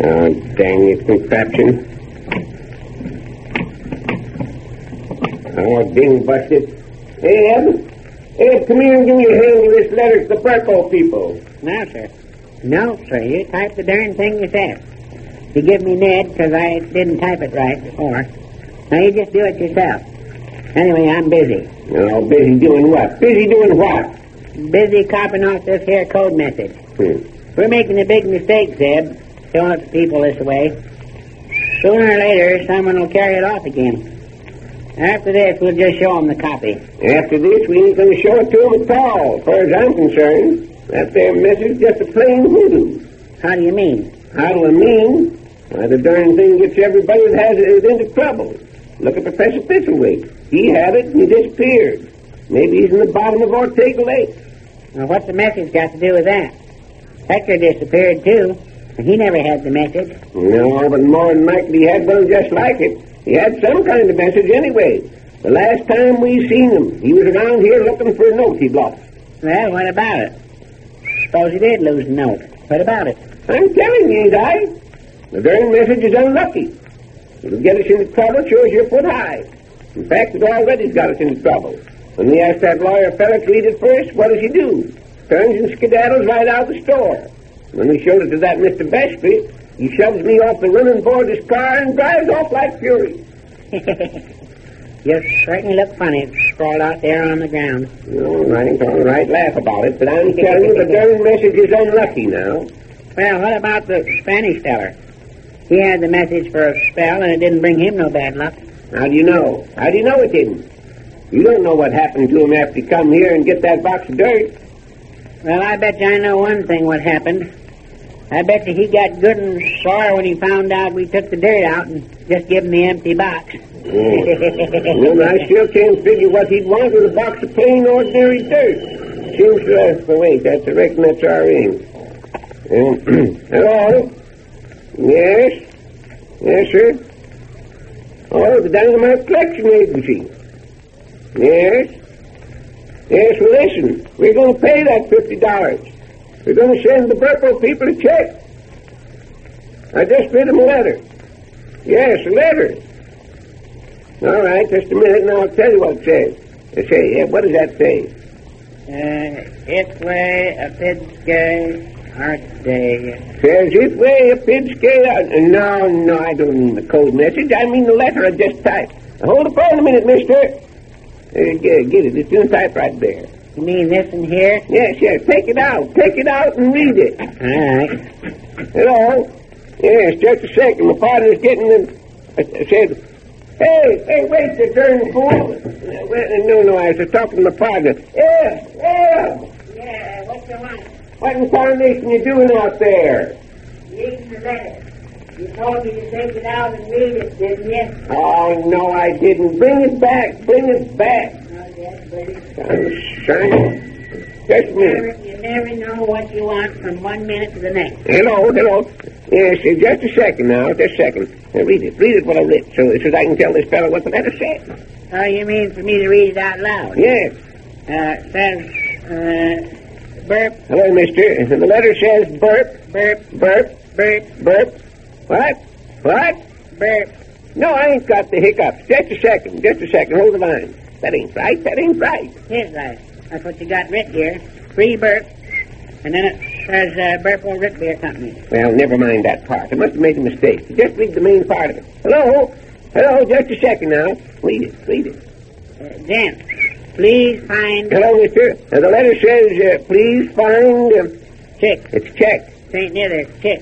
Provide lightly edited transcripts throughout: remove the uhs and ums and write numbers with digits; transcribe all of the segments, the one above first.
Oh, dang it, contraption. Oh, ding busted. Hey, Eb, come here and give me a hand with this letter to the Burpo people. No, sir. No, sir. You typed the darn thing yourself. You give me Ned because I didn't type it right before. Now you just do it yourself. Anyway, I'm busy. Oh, busy doing what? Busy doing what? Busy copying off this here code message. We're making a big mistake, Zeb, showing it to people this way. Sooner or later, someone will carry it off again. After this, we'll just show them the copy. After this, we ain't going to show it to them at all, as far as I'm concerned. That there message just a plain hoodoo. How do you mean? How do I mean? Why, the darn thing gets everybody that has it into trouble. Look at Professor Thistlewake. He had it and he disappeared. Maybe he's in the bottom of Ortega Lake. Now, what's the message got to do with that? Hector disappeared, too. He never had the message. No, but more than likely he had one just like it. He had some kind of message anyway. The last time we seen him, he was around here looking for a note he'd lost. Well, what about it? Suppose he did lose a note. What about it? I'm telling you, ain't I? The darn message is unlucky. It'll get us into trouble, sure as you're foot high. In fact, it already's got us into trouble. When we asked that lawyer fella to read it first, what does he do? Turns and skedaddles right out of the store. When we showed it to that Mr. Bestry, he shoves me off the running board of his car and drives off like fury. You certainly look funny sprawled out there on the ground. All right, laugh about it, but I'm telling you the darn message is unlucky now. Well, what about the Spanish feller? He had the message for a spell, and it didn't bring him no bad luck. How do you know? How do you know it didn't? You don't know what happened to him after he come here and get that box of dirt. Well, I bet you I know one thing what happened. I bet you he got good and sore when he found out we took the dirt out and just give him the empty box. Well, I still can't figure what he'd want with a box of plain, ordinary dirt. Seems wait, I reckon that's our ring. Hello? Yes? Yes, sir? Oh, the Dynamite Collection Agency. Yes? Yes, well, listen, we're going to pay that $50. We're going to send the Burpo people a check. I just wrote them a letter. Yes, a letter. All right, just a minute, and I'll tell you what it says. What does that say? It's way a Pidscay Art Day. Says it way a Pidscay. No, I don't mean the code message. I mean the letter I just typed. Now, hold the phone a minute, mister. Get it. It's in the type right there. You mean this in here? Yes. Take it out and read it. All right. Hello? Yes, just a second. My partner's getting them. I said, hey, wait, you darn fool. No, I was just talking to my partner. Yeah, what you want? What in tarnation you doing out there? Reading the letter. You told me to take it out and read it, didn't you? Oh, no, I didn't. Bring it back. Just a minute. You never know what you want from 1 minute to the next. Hello. Yes, just a second now, just a second. Now, read it what I wrote, so I can tell this fellow what the letter said. Oh, you mean for me to read it out loud? Yes. It says, burp. Hello, mister. The letter says burp. Burp. What? Burp. No, I ain't got the hiccups. Just a second. Hold the line. That ain't right. Here's right. That's what you got writ here. Free burp. And then it says Burpo Root Beer Company. Well, never mind that part. I must have made a mistake. Just read the main part of it. Hello, just a second now. Read it. Gents, please find... Hello, mister. The letter says, please find... Check. It's check. Ain't neither. Check.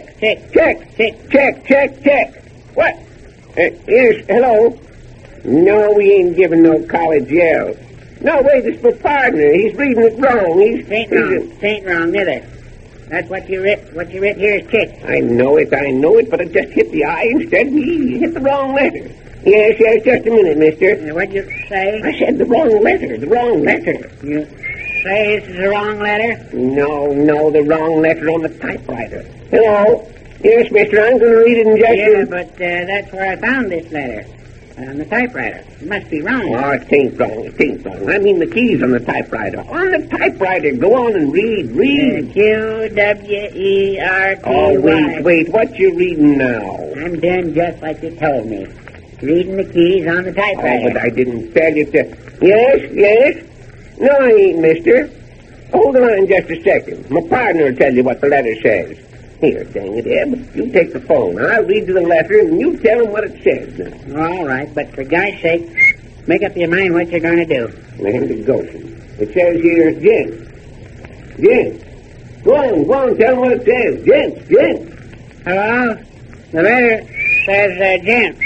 What? Yes, hello. No, we ain't giving no college yell. No, wait, it's my partner. He's reading it wrong. Ain't wrong, neither. That's what you writ. What you writ here is check. I know it, but it just hit the eye instead. We hit the wrong letter. Yes, just a minute, mister. What'd you say? I said the wrong letter. You say this is the wrong letter? No, the wrong letter on the typewriter. Hello? Yes, mister, I'm going to read it in just but that's where I found this letter. On the typewriter. It must be wrong. Oh, it ain't wrong. It ain't wrong. I mean the keys on the typewriter. On the typewriter. Go on and read. Read. Q-W-E-R-T-Y. Oh, wait. What you reading now? I'm doing just like you told me. Reading the keys on the typewriter. Oh, but I didn't tell you to... Yes? No, I ain't, mister. Hold on just a second. My partner will tell you what the letter says. Here, dang it, Eb. You take the phone. I'll read you the letter, and you tell him what it says now. All right, but for God's sake, make up your mind what you're going to do. Land of Goshen. It says here, Gents. Go on, tell him what it says. Gents. Hello? The letter says, gents.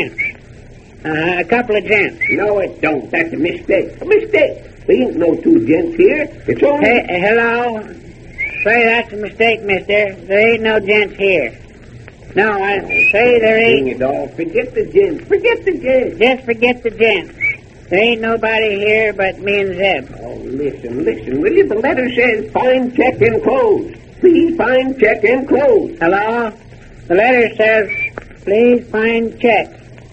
A couple of gents. No, it don't. That's a mistake. There ain't no two gents here. It's only... Hey, hello? Say that's a mistake, mister. There ain't no gents here. No, I say there ain't... Dang it all. Forget the gents. Just forget the gents. There ain't nobody here but me and Zeb. Oh, listen, will you? The letter says, find, check, and close. Please find, check, and close. Hello? The letter says, please find check.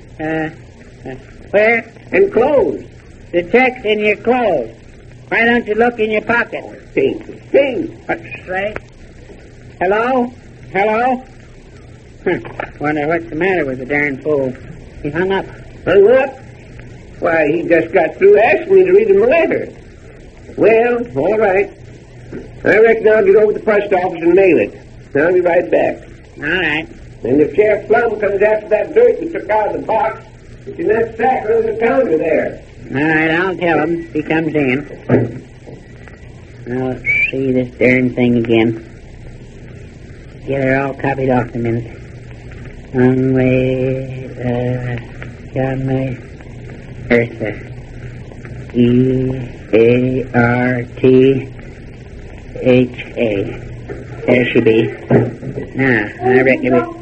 Where? And close. The check's in your clothes. Why don't you look in your pocket? Think. What's right? Hello? Wonder what's the matter with the darn fool. He hung up. Hung up? Why, he just got through asking me to read him a letter. Well, all right. I reckon I'll get over to the post office and mail it. I'll be right back. All right. And if Sheriff Plum comes after that dirt we took out of the box, it's in that sack under the counter there. All right, I'll tell him if he comes in. Now, let's see this darn thing again. Get her all copied off in a minute. John May, Eartha. E-A-R-T-H-A. There she be. Now, I reckon it...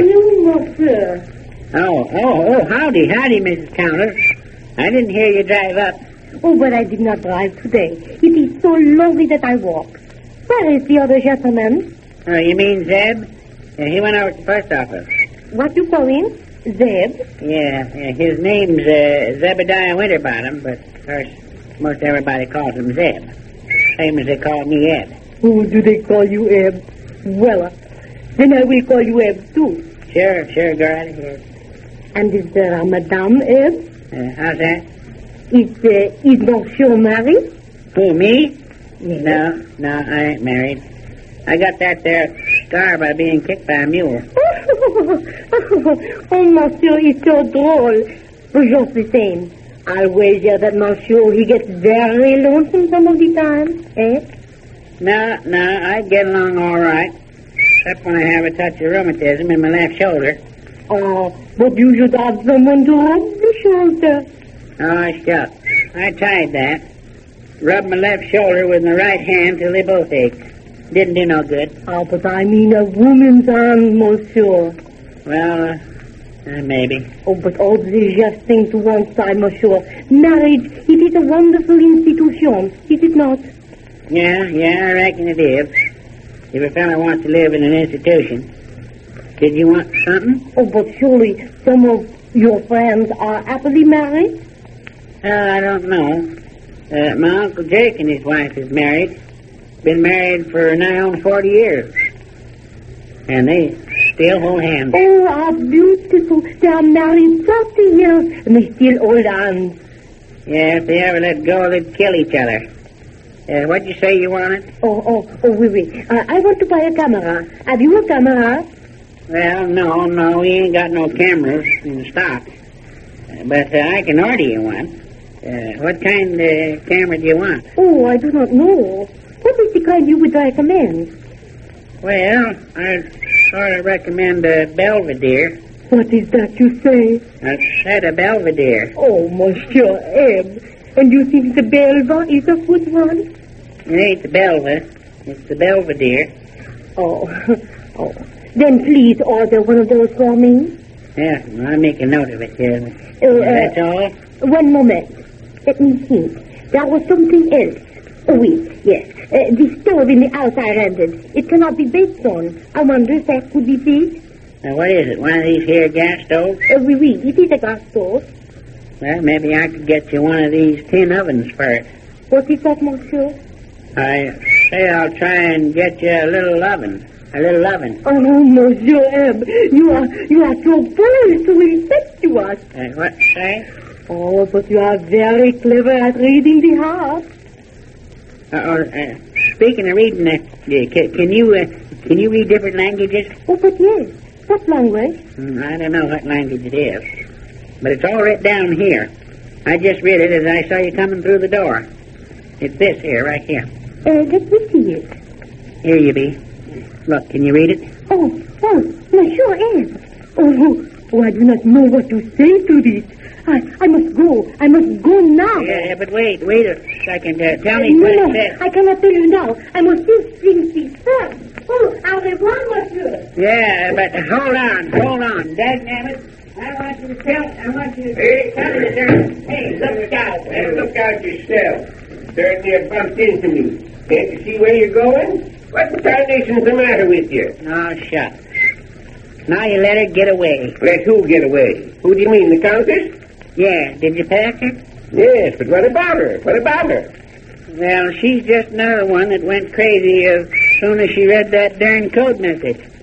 Oh, howdy, Mrs. Countess. I didn't hear you drive up. Oh, but I did not drive today. It is so lovely that I walk. Where is the other gentleman? Oh, you mean Zeb? Yeah, he went over to the post office. What you call him? Zeb? Yeah, his name's Zebediah Winterbottom, but of course, most everybody calls him Zeb. Same as they call me Eb. Oh, do they call you Eb? Well, then I will call you Eb, too. Sure, go right ahead. And is there a Madame Eb? How's that? Is Monsieur married? Who, me? Yes. No, I ain't married. I got that there scar by being kicked by a mule. Oh, Monsieur is so droll. Just the same. I'll wager that Monsieur, he gets very lonesome some of the time, eh? No, I get along all right. Except when I have a touch of rheumatism in my left shoulder. Oh, but you should have someone to rub the shoulder. Oh, shucks. I tried that. Rubbed my left shoulder with my right hand till they both ached. Didn't do no good. Oh, but I mean a woman's arm, Monsieur. Well, maybe. Oh, but all this just thing to one side, Monsieur. Marriage, it is a wonderful institution, is it not? Yeah, I reckon it is. If a fellow wants to live in an institution. Did you want something? Oh, but surely some of your friends are happily married? I don't know. My Uncle Jake and his wife is married. Been married for nigh on 40 years. And they still hold hands. Oh, how beautiful. They are married 30 years and they still hold hands. Yeah, if they ever let go, they'd kill each other. What'd you say you wanted? Oh, oui. I want to buy a camera. Have you a camera? Well, no, we ain't got no cameras in stock. But I can order you one. What kind of camera do you want? Oh, I do not know. What is the kind you would recommend? Well, I'd sort of recommend a Belvedere. What is that you say? A set of Belvedere. Oh, Monsieur Eb. And you think the Belva is a good one? It ain't the Belva. It's the Belvedere. Oh. Then please order one of those for me. Yeah, I'll make a note of it here. That's all? One moment. Let me think. There was something else. Oh, oui, yes. The stove in the house I rented. It cannot be baked on. I wonder if that could be fixed. Now, what is it? One of these here gas stoves? Oui, oui, it is a gas stove. Well, maybe I could get you one of these tin ovens first. What is that, monsieur? I say I'll try and get you a little oven. A little oven. Oh, Monsieur Ebb, you are so bold to impetuous. What say? Oh, but you are very clever at reading the heart. Speaking of reading, can you read different languages? Oh, but yes. What language? I don't know what language it is, but it's all written down here. I just read it as I saw you coming through the door. It's this here, right here. Let me see it. Here you be. Look, can you read it? Oh, Monsieur Ebb. Oh, I do not know what to say to this. I must go. I must go now. Yeah, but wait a second. Tell me no, what it says. I cannot tell you now. I must do things first. Oh, au revoir, monsieur. Yeah, but hold on. Dagnabbit, I want you to tell me, sir. Hey, look out. Look out yourself. Certainly have bumped into me. Can't you see where you're going? What the tarnation's the matter with you? Oh, shucks. Now you let her get away. Let who get away? Who do you mean, the Countess? Yeah, did you pack her? Yes, but what about her? Well, she's just another one that went crazy as soon as she read that darn code message.